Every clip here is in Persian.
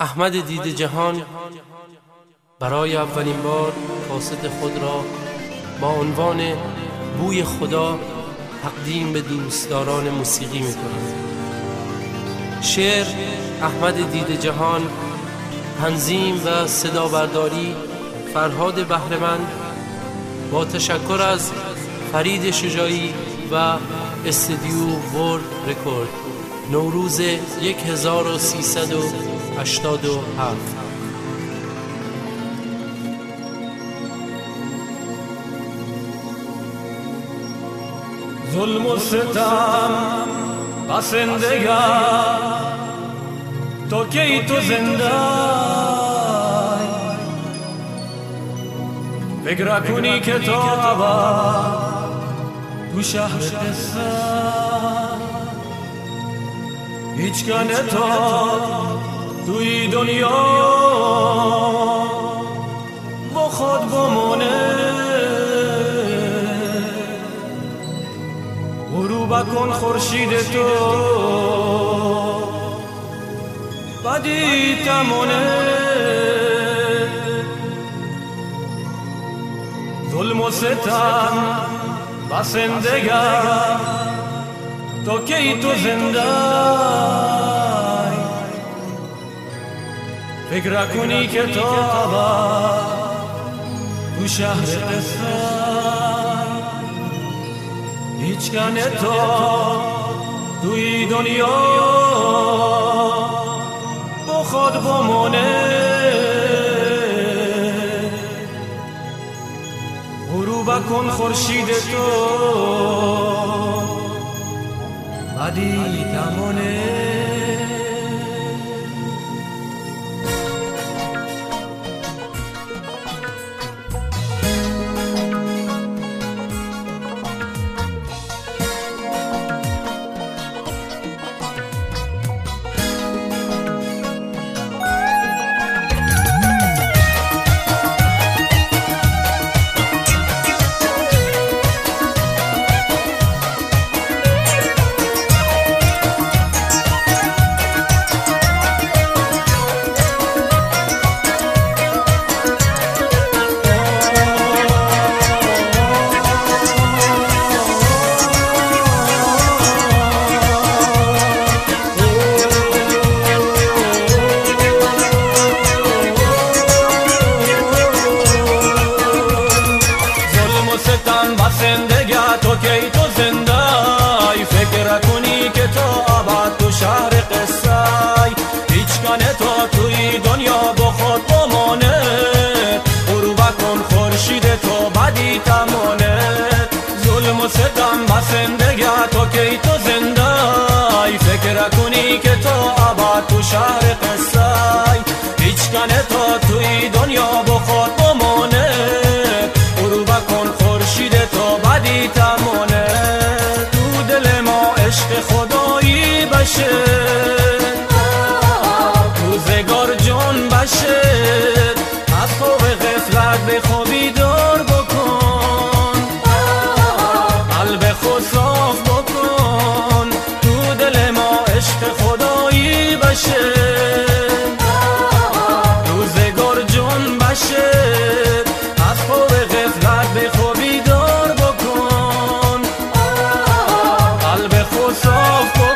احمد دیده جهان برای اولین بار کاست خود را با عنوان بوی خدا تقدیم به دوستداران موسیقی می‌کند. شعر احمد دیده جهان، تنظیم و صدا برداری فرهاد بهره‌مند، با تشکر از فرید شجاعی و استودیو ورد رکورد، نوروز 1387. ظلم و ستم بسندگر تو کی تو زنده فکر کنی که تو ابد تو شهر قصه هیچ کنه تو توی دنیا با خود بمونه غروب کن خورشید تو بدی تمونه ظلم و ستم بسندگر تو کی تو زنده فکر کنی که تو ابد تو شهر قصه هیچ کنه تو توی دنیا با خود بمونه غروب کن خورشید تو بدی تمونه تو کی تو زنده فکر کنی که تو ابد تو شهر قصه هیچ کنه تو توی دنیا با خود بمانه غروب کن خورشید تو بدی تمانه ظلم و ستم بسندگر تو کی تو زنده فکر کنی که تو ابد تو شهر قصه هیچ کنه تو توی دنیا با خود بمانه غروب کن خورشید تو بدی تمانه تو دل ما عشق خدایی بشه روزگار جان بشه از خواب غفلت به خوابی دار بکن قلب خود صاف بکن تو دل ما عشق خدایی بشه روزگار جان بشه از خواب غفلت به خوابی دار بکن قلب خود صاف بکن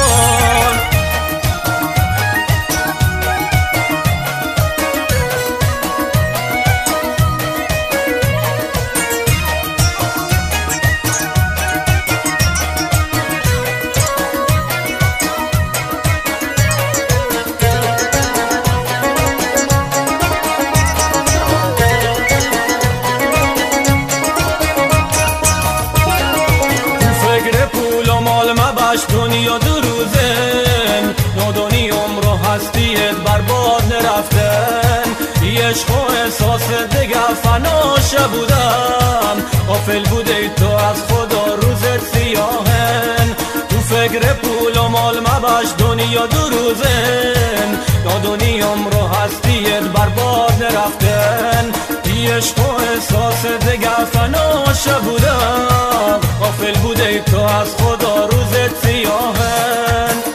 دنیا دو روزن نادانی عمر و هستیت برباد نرفتن عشق و احساس دیگه فناشه بودم غافل بوده تو از خدا روزت سیاهن تو فکر پول و مال مباش دنیا دو روزن نادانی عمر و هستیت برباد نرفتن عشق و احساس دیگه فناشه بودم غافل بوده تو از خدا روزت سیاهن